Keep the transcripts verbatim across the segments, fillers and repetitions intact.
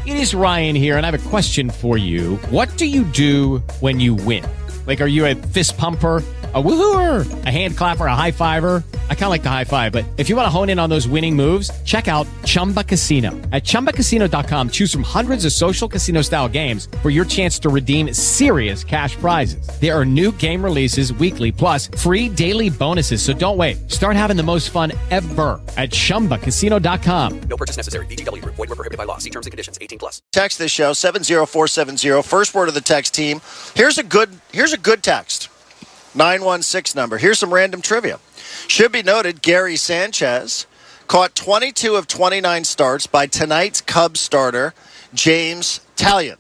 It is Ryan here, and I have a question for you. What do you do when you win? Like, are you a fist pumper, a woohooer, a hand clapper, a high fiver? I kind of like the high five, but if you want to hone in on those winning moves, check out Chumba Casino. At chumba casino dot com, choose from hundreds of social casino-style games for your chance to redeem serious cash prizes. There are new game releases weekly, plus free daily bonuses. So don't wait. Start having the most fun ever at chumba casino dot com. No purchase necessary. V G W. Void were prohibited by law. See terms and conditions. eighteen plus. Text this show seven zero four seven zero. First word of the text team. Here's a good. Here's a good text. nine one six number. Here's some random trivia. Should be noted, Gary Sanchez caught twenty-two of twenty-nine starts by tonight's Cubs starter, James Taillon,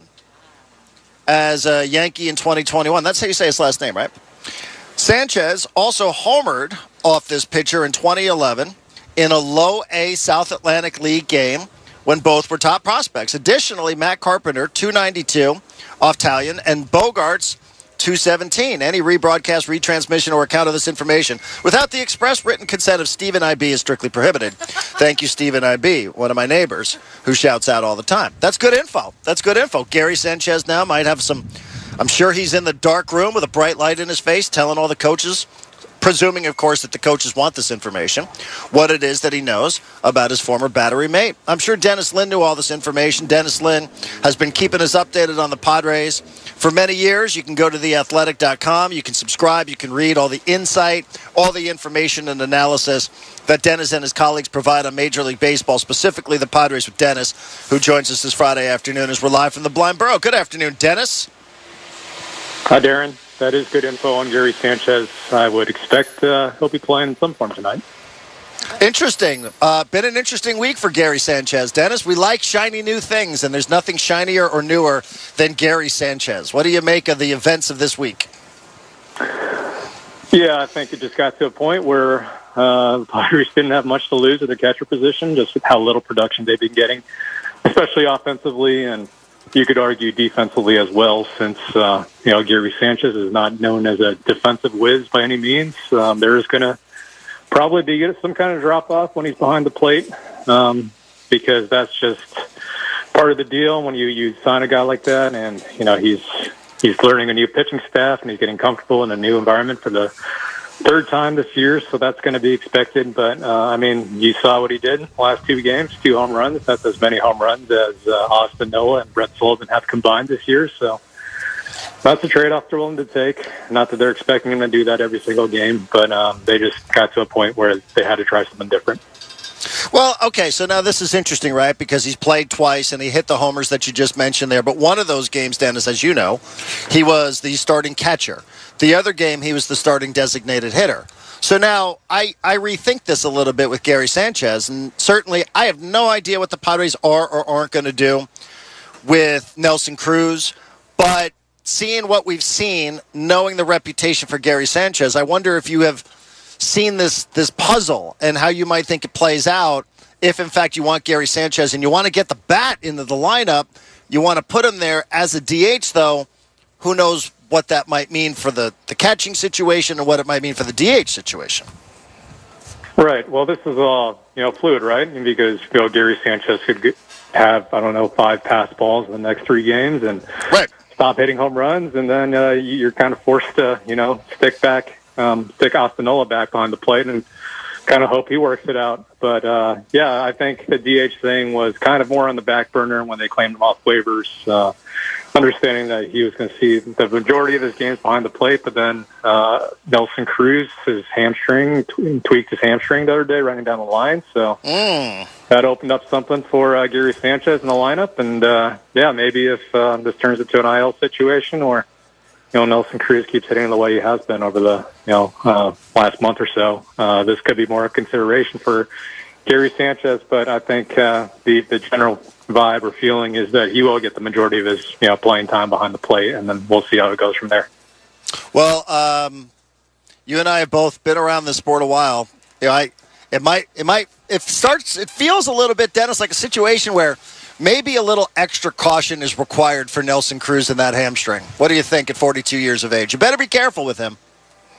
as a Yankee in twenty twenty-one. That's how you say his last name, right? Sanchez also homered off this pitcher in twenty eleven in a low-A South Atlantic League game when both were top prospects. Additionally, Matt Carpenter, two ninety-two off Taillon, and Bogarts, two seventeen. Any rebroadcast, retransmission, or account of this information without the express written consent of Stephen I B is strictly prohibited. Thank you, Stephen I B, one of my neighbors who shouts out all the time. That's good info. That's good info. Gary Sanchez now might have some, I'm sure he's in the dark room with a bright light in his face telling all the coaches, presuming, of course, that the coaches want this information, what it is that he knows about his former battery mate. I'm sure Dennis Lin knew all this information. Dennis Lin has been keeping us updated on the Padres for many years. You can go to the athletic dot com. You can subscribe. You can read all the insight, all the information and analysis that Dennis and his colleagues provide on Major League Baseball, specifically the Padres with Dennis, who joins us this Friday afternoon as we're live from the Blind Burrow. Good afternoon, Dennis. Hi, Darren. That is good info on Gary Sanchez. I would expect uh, he'll be playing in some form tonight. Interesting. Uh, been an interesting week for Gary Sanchez. Dennis, we like shiny new things, and there's nothing shinier or newer than Gary Sanchez. What do you make of the events of this week? Yeah, I think it just got to a point where uh, the Padres didn't have much to lose at the catcher position, just with how little production they've been getting, especially offensively, and you could argue defensively as well, since uh, you know Gary Sanchez is not known as a defensive whiz by any means. Um, there is going to probably be some kind of drop-off when he's behind the plate, um, because that's just part of the deal when you, you sign a guy like that, and you know he's he's learning a new pitching staff, and he's getting comfortable in a new environment for the third time this year, so that's going to be expected. But, uh, I mean, you saw what he did in the last two games, two home runs. That's as many home runs as uh, Austin Noah and Brett Sullivan have combined this year. So that's a trade-off they're willing to take. Not that they're expecting him to do that every single game, but um, they just got to a point where they had to try something different. Well, okay, so now this is interesting, right, because he's played twice and he hit the homers that you just mentioned there. But one of those games, Dennis, as you know, he was the starting catcher. The other game, he was the starting designated hitter. So now I, I rethink this a little bit with Gary Sanchez, and certainly I have no idea what the Padres are or aren't going to do with Nelson Cruz, but seeing what we've seen, knowing the reputation for Gary Sanchez, I wonder if you have seen this this puzzle and how you might think it plays out if, in fact, you want Gary Sanchez and you want to get the bat into the lineup. You want to put him there as a D H, though. Who knows what that might mean for the, the catching situation and what it might mean for the D H situation. Right. Well, this is all, you know, fluid, right? Because, you know, Gary Sanchez could get, have, I don't know, five pass balls in the next three games and right. stop hitting home runs, and then uh, you're kind of forced to, you know, stick back Um, stick Austin Nola back behind the plate and kind of hope he works it out. But, uh, yeah, I think the D H thing was kind of more on the back burner when they claimed him off waivers, uh, understanding that he was going to see the majority of his games behind the plate. But then uh, Nelson Cruz, his hamstring, tweaked his hamstring the other day running down the line. So mm. that opened up something for uh, Gary Sanchez in the lineup. And, uh, yeah, maybe if uh, this turns into an I L situation or you know, Nelson Cruz keeps hitting the way he has been over the, you know, uh, last month or so. Uh, this could be more a consideration for Gary Sanchez, but I think uh, the, the general vibe or feeling is that he will get the majority of his, you know, playing time behind the plate, and then we'll see how it goes from there. Well, um, you and I have both been around this sport a while. You know, I, it might, it might, it starts, it feels a little bit, Dennis, like a situation where maybe a little extra caution is required for Nelson Cruz in that hamstring. What do you think at forty-two years of age? You better be careful with him.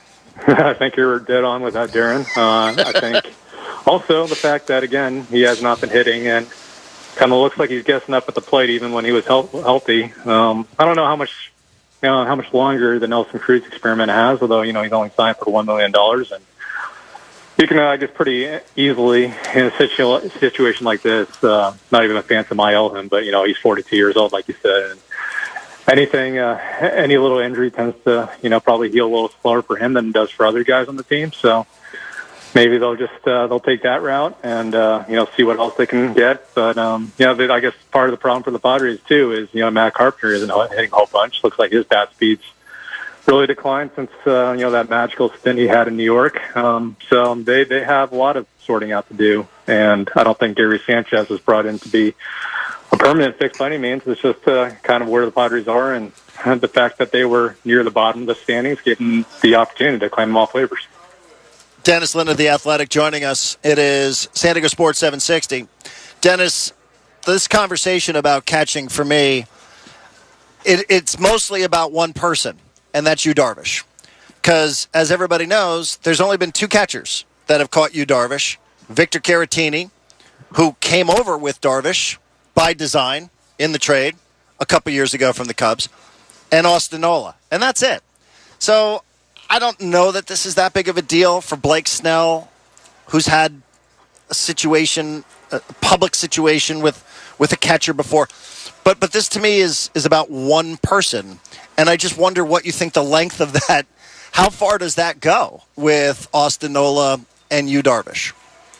I think you're dead on with that, Darren. Uh, I think also the fact that, again, he has not been hitting, and kind of looks like he's guessing up at the plate even when he was health- healthy. Um, I don't know how much, you know, how much longer the Nelson Cruz experiment has, although, you know, he's only signed for one million dollars. And you can, uh, I guess, pretty easily in a situ- situation like this, uh, not even a phantom I L him, but, you know, he's forty-two years old, like you said. And anything, uh, any little injury tends to, you know, probably heal a little slower for him than it does for other guys on the team. So maybe they'll just, uh, they'll take that route and, uh, you know, see what else they can get. But, um, you know, I guess part of the problem for the Padres, too, is, you know, Matt Carpenter isn't hitting a whole bunch. Looks like his bat speed's really declined since, uh, you know, that magical stint he had in New York. Um, so they, they have a lot of sorting out to do. And I don't think Gary Sanchez was brought in to be a permanent fix by any means. It's just uh, kind of where the Padres are and the fact that they were near the bottom of the standings, getting the opportunity to claim them off waivers. Dennis Lynn of The Athletic joining us. It is San Diego Sports seven sixty. Dennis, this conversation about catching for me, it, it's mostly about one person. And that's Yu Darvish. Because, as everybody knows, there's only been two catchers that have caught Yu Darvish. Victor Caratini, who came over with Darvish by design in the trade a couple years ago from the Cubs, and Austin Nola. And that's it. So, I don't know that this is that big of a deal for Blake Snell, who's had a situation, a public situation with, with a catcher before. But but this, to me, is is about one person. And I just wonder what you think the length of that, how far does that go with Austin Nola and Yu Darvish?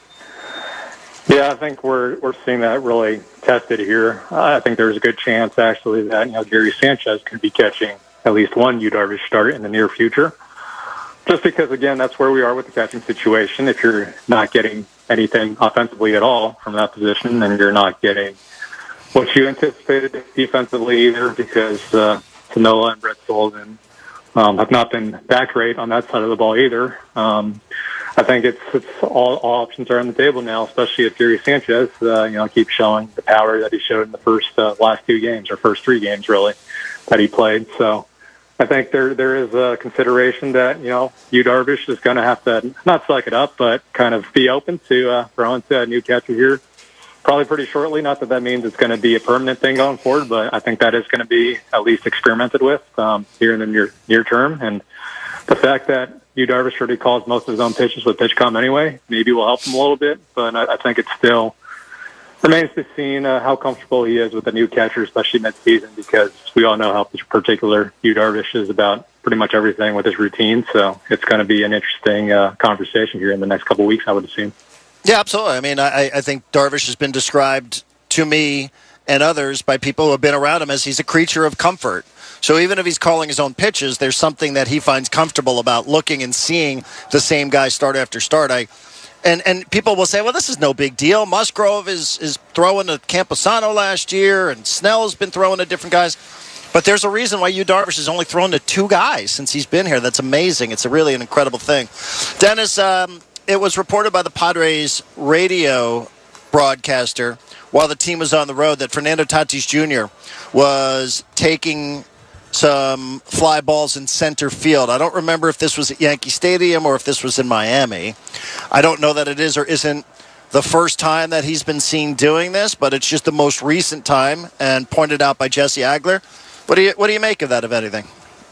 Yeah, I think we're we're seeing that really tested here. I think there's a good chance, actually, that, you know, Gary Sanchez could be catching at least one Yu Darvish start in the near future. Just because, again, that's where we are with the catching situation. If you're not getting anything offensively at all from that position, then you're not getting what you anticipated defensively either, because uh, Nola and Brett Sullivan um, have not been that great on that side of the ball either. Um, I think it's, it's all, all options are on the table now, especially if Gary Sanchez, uh, you know, keeps showing the power that he showed in the first uh, last two games, or first three games really, that he played. So I think there there is a consideration that, you know, Yu Darvish is going to have to not suck it up, but kind of be open to uh, throwing to a new catcher here probably pretty shortly. Not that that means it's going to be a permanent thing going forward, but I think that is going to be at least experimented with um, here in the near near term. And the fact that Yu Darvish already calls most of his own pitches with PitchCom anyway, maybe will help him a little bit. But I, I think it still remains to be seen uh, how comfortable he is with a new catcher, especially mid-season, because we all know how particular Yu Darvish is about pretty much everything with his routine. So it's going to be an interesting uh, conversation here in the next couple of weeks, I would assume. Yeah, absolutely. I mean, I, I think Darvish has been described to me and others by people who have been around him as he's a creature of comfort. So even if he's calling his own pitches, there's something that he finds comfortable about looking and seeing the same guy start after start. I and and people will say, well, this is no big deal. Musgrove is is throwing to Camposano last year, and Snell's been throwing to different guys. But there's a reason why Yu Darvish has only thrown to two guys since he's been here. That's amazing. It's a really an incredible thing. Dennis, um, it was reported by the Padres radio broadcaster while the team was on the road that Fernando Tatis Junior was taking some fly balls in center field. I don't remember if this was at Yankee Stadium or if this was in Miami. I don't know that it is or isn't the first time that he's been seen doing this, but it's just the most recent time and pointed out by Jesse Agler. What do you what do you make of that, if anything?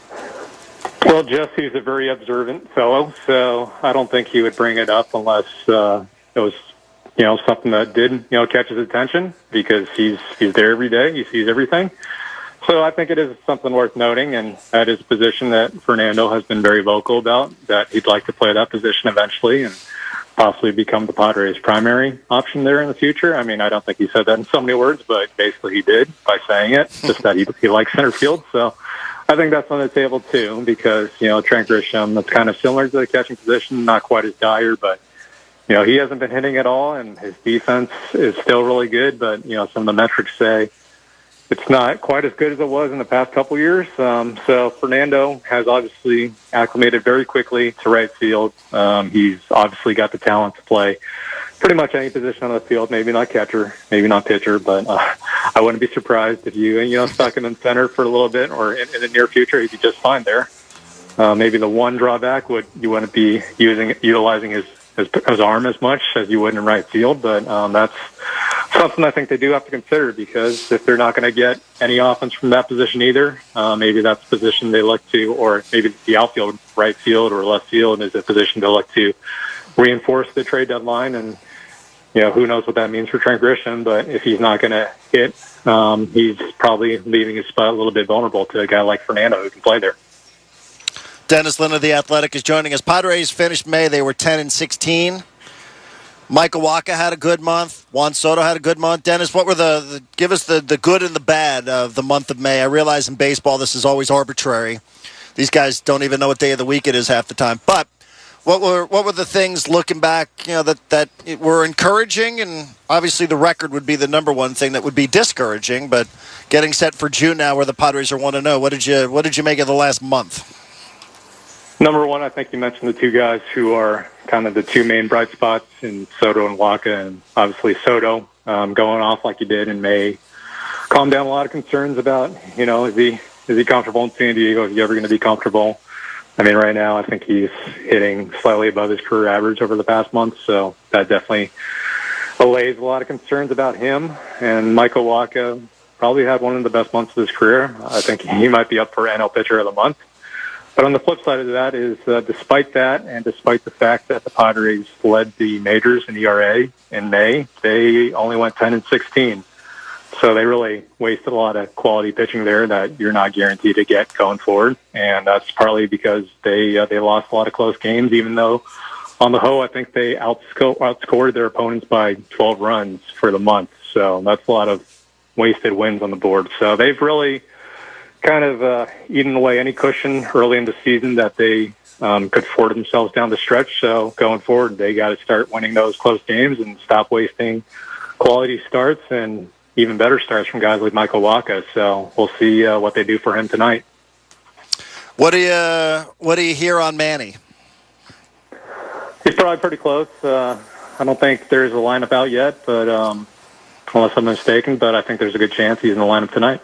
Well, Jesse's a very observant fellow, so I don't think he would bring it up unless uh, it was, you know, something that did, you know, catch his attention, because he's he's there every day. He sees everything. So I think it is something worth noting, and that is a position that Fernando has been very vocal about, that he'd like to play that position eventually and possibly become the Padres' primary option there in the future. I mean, I don't think he said that in so many words, but basically he did by saying it, just that he, he likes center field. So I think that's on the table too, because, you know, Trent Grisham, that's kind of similar to the catching position, not quite as dire, but, you know, he hasn't been hitting at all, and his defense is still really good, but, you know, some of the metrics say it's not quite as good as it was in the past couple years. Um, so Fernando has obviously acclimated very quickly to right field. Um, he's obviously got the talent to play pretty much any position on the field, maybe not catcher, maybe not pitcher, but uh, I wouldn't be surprised if you, you know, stuck him in center for a little bit, or in, in the near future, he'd be just fine there. Uh, maybe the one drawback would, you wouldn't be using, utilizing his, his, his arm as much as you would in right field, but um, that's something I think they do have to consider, because if they're not going to get any offense from that position either, uh, maybe that's the position they look to, or maybe the outfield, right field or left field is a position they look to reinforce the trade deadline. And, you know, who knows what that means for Trent Grisham, but if he's not going to hit, um, he's probably leaving his spot a little bit vulnerable to a guy like Fernando who can play there. Dennis Lin of The Athletic is joining us. Padres finished May. They were ten and sixteen. Michael Wacha had a good month. Juan Soto had a good month. Dennis, what were the, the give us the, the good and the bad of the month of May? I realize in baseball this is always arbitrary. These guys don't even know what day of the week it is half the time. But what were what were the things looking back, you know, that, that were encouraging? And obviously the record would be the number one thing that would be discouraging. But getting set for June now, where the Padres are one and oh, what did you what did you make of the last month? Number one, I think you mentioned the two guys who are kind of the two main bright spots in Soto and Wacha, and obviously Soto um, going off like he did in May calmed down a lot of concerns about, you know, is he is he comfortable in San Diego? Is he ever going to be comfortable? I mean, right now I think he's hitting slightly above his career average over the past month, so that definitely allays a lot of concerns about him. And Michael Wacha probably had one of the best months of his career. I think he might be up for N L Pitcher of the Month. But on the flip side of that is, uh, despite that, and despite the fact that the Padres led the majors in E R A in May, they only went ten and sixteen. So they really wasted a lot of quality pitching there that you're not guaranteed to get going forward. And that's partly because they uh, they lost a lot of close games, even though on the whole I think they outsco- outscored their opponents by twelve runs for the month. So that's a lot of wasted wins on the board. So they've really kind of uh, eaten away any cushion early in the season that they um, could afford themselves down the stretch. So going forward, they got to start winning those close games and stop wasting quality starts and even better starts from guys like Michael Wacha. So we'll see uh, what they do for him tonight. What do you What do you hear on Manny? He's probably pretty close. Uh, I don't think there's a lineup out yet, but um, unless I'm mistaken, but I think there's a good chance he's in the lineup tonight.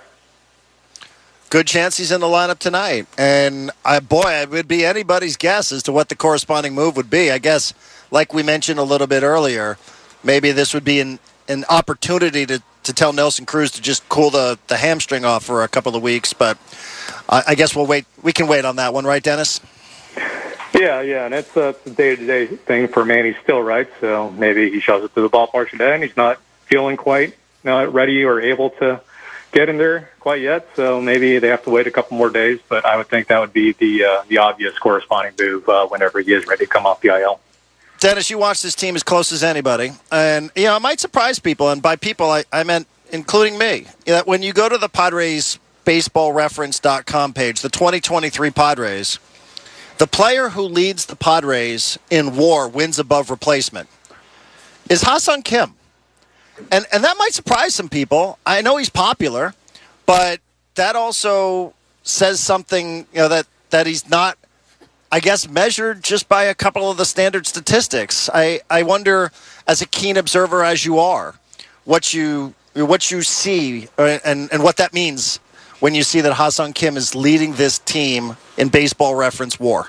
Good chance he's in the lineup tonight. And, uh, boy, it would be anybody's guess as to what the corresponding move would be. I guess, like we mentioned a little bit earlier, maybe this would be an, an opportunity to, to tell Nelson Cruz to just cool the, the hamstring off for a couple of weeks. But I, I guess we'll wait. We can wait on that one, right, Dennis? Yeah, yeah, and it's a day-to-day thing for Manny still, right? So maybe he shows up to the ballpark today and he's not feeling quite uh, ready or able to get in there quite yet, so maybe they have to wait a couple more days, but I would think that would be the uh, the obvious corresponding move uh, whenever he is ready to come off the I L. Dennis, you watch this team as close as anybody, and you know it might surprise people, and by people I, I meant including me, that when you go to the Padres baseball reference dot com page, the twenty twenty-three Padres, the player who leads the Padres in WAR, wins above replacement, is Ha-Seong Kim. And and that might surprise some people. I know he's popular, but that also says something, you know, that, that he's not, I guess, measured just by a couple of the standard statistics. I, I wonder, as a keen observer as you are, what you what you see and, and what that means when you see that Ha-Seong Kim is leading this team in baseball reference WAR.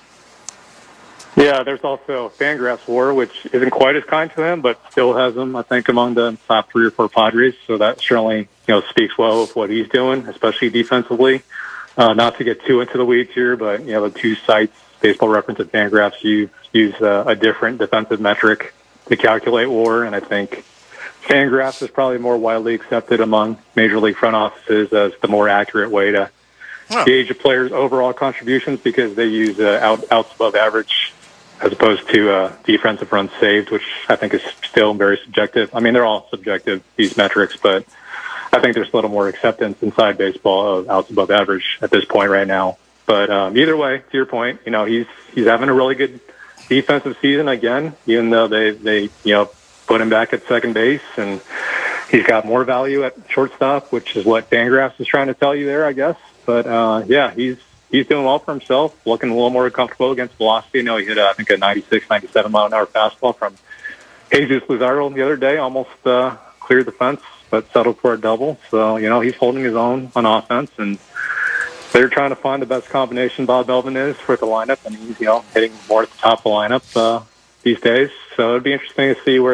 Yeah, there's also Fangraphs WAR, which isn't quite as kind to him, but still has him, I think, among the top three or four Padres. So that certainly, you know, speaks well of what he's doing, especially defensively. Uh, not to get too into the weeds here, but, you know, the two sites, Baseball Reference and Fangraphs, use, use uh, a different defensive metric to calculate WAR, and I think Fangraphs is probably more widely accepted among Major League front offices as the more accurate way to huh. gauge a player's overall contributions, because they use uh, out, outs above average as opposed to uh, defensive runs saved, which I think is still very subjective. I mean, they're all subjective, these metrics, but I think there's a little more acceptance inside baseball of outs above average at this point right now. But um, either way, to your point, you know, he's he's having a really good defensive season again, even though they, they you know, put him back at second base, and he's got more value at shortstop, which is what Fangraphs is trying to tell you there, I guess. But, uh, yeah, he's He's doing well for himself, looking a little more comfortable against velocity. You know, he hit, uh, I think, a ninety-six, ninety-seven mile an hour fastball from Jesus Luzardo the other day, almost uh, cleared the fence, but settled for a double. So, you know, he's holding his own on offense, and they're trying to find the best combination Bob Melvin is for the lineup, and he's, you know, hitting more at the top of the lineup uh, these days. So it'd be interesting to see where they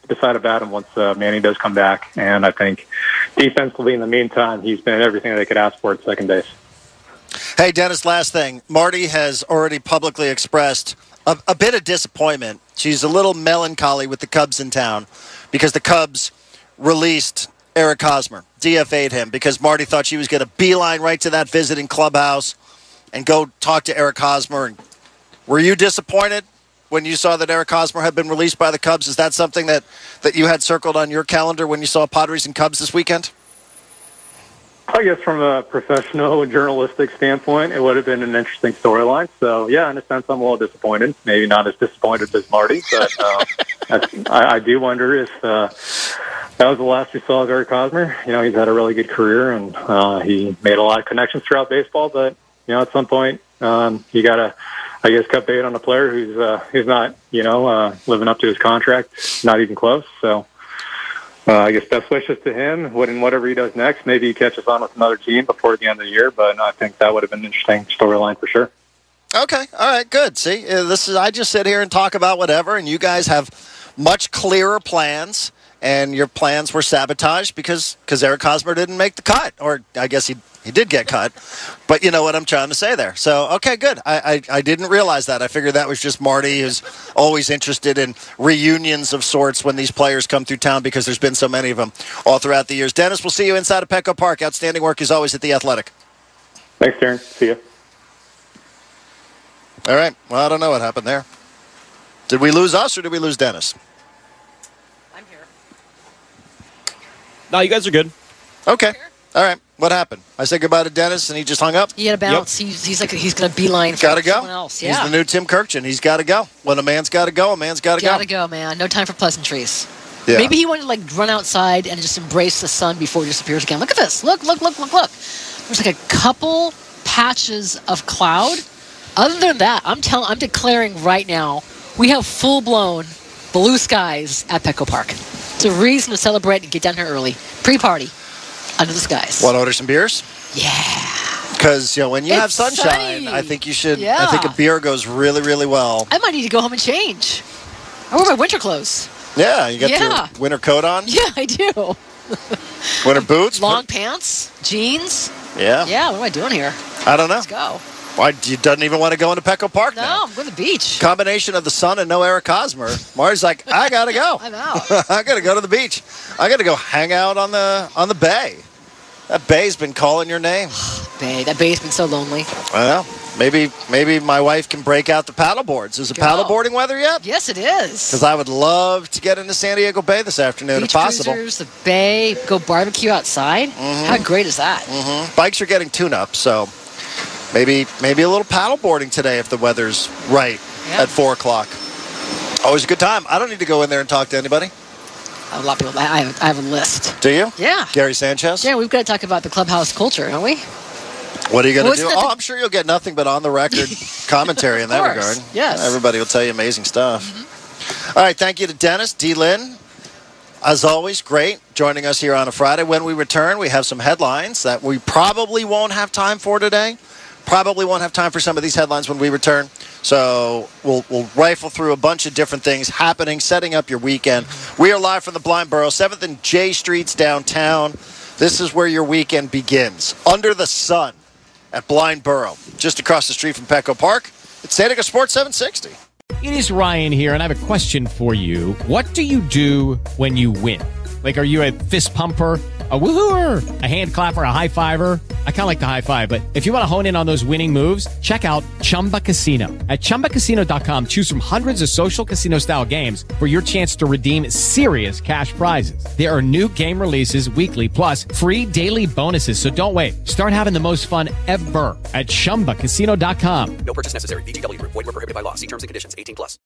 decide about him once uh, Manny does come back. And I think defensively, in the meantime, he's been everything they could ask for at second base. Hey, Dennis, last thing. Marty has already publicly expressed a, a bit of disappointment. She's a little melancholy with the Cubs in town because the Cubs released Eric Hosmer, D F A'd him, because Marty thought she was going to beeline right to that visiting clubhouse and go talk to Eric Hosmer. And were you disappointed when you saw that Eric Hosmer had been released by the Cubs? Is that something that, that you had circled on your calendar when you saw Padres and Cubs this weekend? I guess from a professional journalistic standpoint, it would have been an interesting storyline. So, yeah, in a sense, I'm a little disappointed. Maybe not as disappointed as Marty, but uh, I, I do wonder if uh, that was the last we saw of Eric Hosmer. You know, he's had a really good career, and uh, he made a lot of connections throughout baseball. But, you know, at some point, um, you got to, I guess, cut bait on a player who's, uh, who's not, you know, uh, living up to his contract, not even close. So, Uh, I guess best wishes to him. What and whatever he does next, maybe he catches on with another team before the end of the year. But I think that would have been an interesting storyline for sure. Okay, all right, good. See, uh, this is I just sit here and talk about whatever, and you guys have much clearer plans, and your plans were sabotaged because because Eric Hosmer didn't make the cut, or I guess he he did get cut. But you know what I'm trying to say there. So okay, good. I, I I didn't realize that. I figured that was just Marty, who's always interested in reunions of sorts when these players come through town because there's been so many of them all throughout the years. Dennis, we'll see you inside of Petco Park. Outstanding work as always at The Athletic. Thanks, Darren. See you. All right. Well, I don't know what happened there. Did we lose us or did we lose Dennis? I'm here. No, you guys are good. Okay. All right. What happened? I said goodbye to Dennis and he just hung up? He had a bounce. Yep. He's, he's like he's going to beeline for gotta go. someone else. Yeah. He's the new Tim Kirkchin. He's got to go. When a man's got to go, a man's got to go. Got to go, man. No time for pleasantries. Yeah. Maybe he wanted to like run outside and just embrace the sun before it disappears again. Look at this. Look, look, look, look, look. There's like a couple patches of cloud. Other than that, I'm telling, I'm declaring right now, we have full-blown blue skies at Petco Park. It's a reason to celebrate and get down here early. Pre-party under the skies. Want to order some beers? Yeah. Because you know when you It's have sunshine, sunny. I think you should. Yeah. I think a beer goes really, really well. I might need to go home and change. I wear my winter clothes. Yeah, you got Yeah. your winter coat on, Yeah, I do. winter boots, Long pants, jeans. Yeah. Yeah, what am I doing here? I don't know. Let's go. Why you doesn't even want to go into Petco Park No, now? I'm going to the beach. Combination of the sun and no Eric Hosmer. Marty's like, I gotta go. I'm out. I gotta go to the beach. I gotta go hang out on the on the bay. That bay's been calling your name. Bay, that bay's been so lonely. Well, maybe maybe my wife can break out the paddle boards. Is it Go. paddleboarding weather yet? Yes, it is. Because I would love to get into San Diego Bay this afternoon Beach if possible. cruisers, the bay, go barbecue outside. Mm-hmm. How great is that? Mm-hmm. Bikes are getting tune-up, so maybe maybe a little paddleboarding today if the weather's right Yeah. at four o'clock. Always a good time. I don't need to go in there and talk to anybody. A lot of people. I have, I have a list. Do you? Yeah. Gary Sanchez? Yeah, we've got to talk about the clubhouse culture, don't we? What are you going Well, to do? isn't that Oh, the- I'm sure you'll get nothing but on-the-record commentary in that course, regard. yes. Everybody will tell you amazing stuff. Mm-hmm. All right, thank you to Dennis, D. Lynn. As always, great joining us here on a Friday. When we return, we have some headlines that we probably won't have time for today. Probably won't have time for some of these headlines when we return. So we'll we'll rifle through a bunch of different things happening, setting up your weekend. We are live from the Blind Burrow, seventh and J Streets downtown. This is where your weekend begins. Under the sun at Blind Burrow, just across the street from Petco Park. It's San Diego Sports seven sixty. It is Ryan here, and I have a question for you. What do you do when you win? Like, are you a fist pumper, a woohooer, a hand clapper, a high fiver? I kind of like the high five, but if you want to hone in on those winning moves, check out Chumba Casino. At Chumba Casino dot com, choose from hundreds of social casino-style games for your chance to redeem serious cash prizes. There are new game releases weekly, plus free daily bonuses. So don't wait. Start having the most fun ever at Chumba Casino dot com. No purchase necessary. V G W Group. Void where prohibited by law. See terms and conditions. eighteen plus.